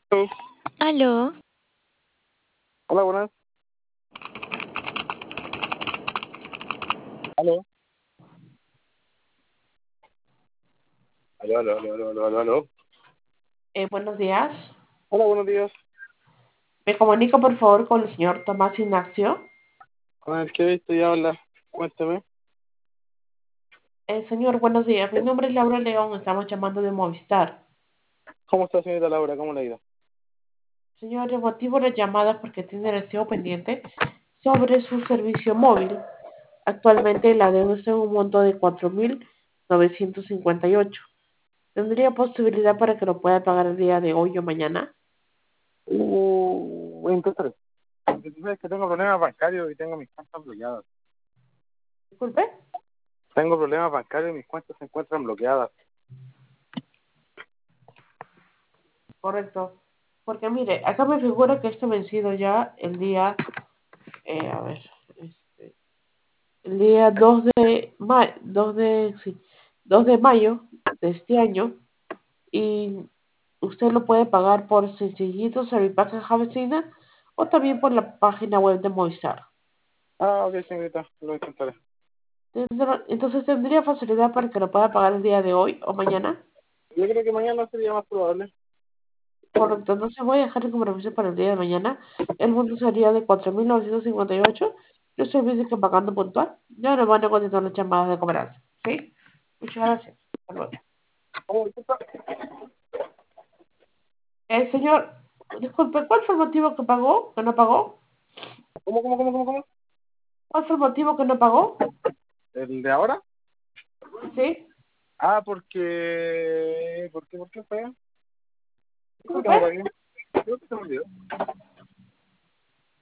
Hello. Aló, Hola, buenas. Aló. Aló. Buenos días. Hola, buenos días. Me comunico por favor con el señor Tomás Ignacio. Con el que he visto ya hablar. Cuénteme. Señor, buenos días. Mi nombre es Laura León. Estamos llamando de Movistar. ¿Cómo está, señorita Laura? ¿Cómo le ha ido? Señor, el motivo de la llamada es porque tiene deseo pendiente sobre su servicio móvil. Actualmente la deuda está en un monto de 4.958. ¿Tendría posibilidad para que lo pueda pagar el día de hoy o mañana? Entonces, lo que sucede es que tengo problemas bancarios y tengo mis cuentas bloqueadas. Disculpe. Tengo problemas bancarios y mis cuentas se encuentran bloqueadas. Correcto. Porque mire, acá me figura que esto vencido ya el día, a ver, este, el día 2 de mayo de este año y usted lo puede pagar por Sencillito, Servipack Javecina o también por la página web de Movistar. Ah, ok, señorita. Lo intentaré. Entonces tendría facilidad para que lo pueda pagar el día de hoy o mañana. Yo creo que mañana sería más probable. Correcto, entonces voy a dejar el compromiso para el día de mañana. El monto sería de 4.958. Yo estoy que pagando puntual. Ya no van a contestar las llamadas de cobranza. ¿Sí? Muchas gracias. Hasta luego. ¿Cómo disculpa? Señor, disculpe, ¿cuál fue el motivo que pagó? ¿Que no pagó? ¿Cómo? ¿Cuál fue el motivo que no pagó? ¿El de ahora? ¿Sí? Ah, porque... ¿Por qué fue? ¿Por qué Disculpe. no pagué? Creo que se me olvidó.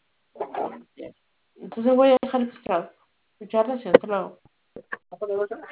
Entonces voy a dejar registrado. Muchas gracias. Hasta luego. Hasta luego.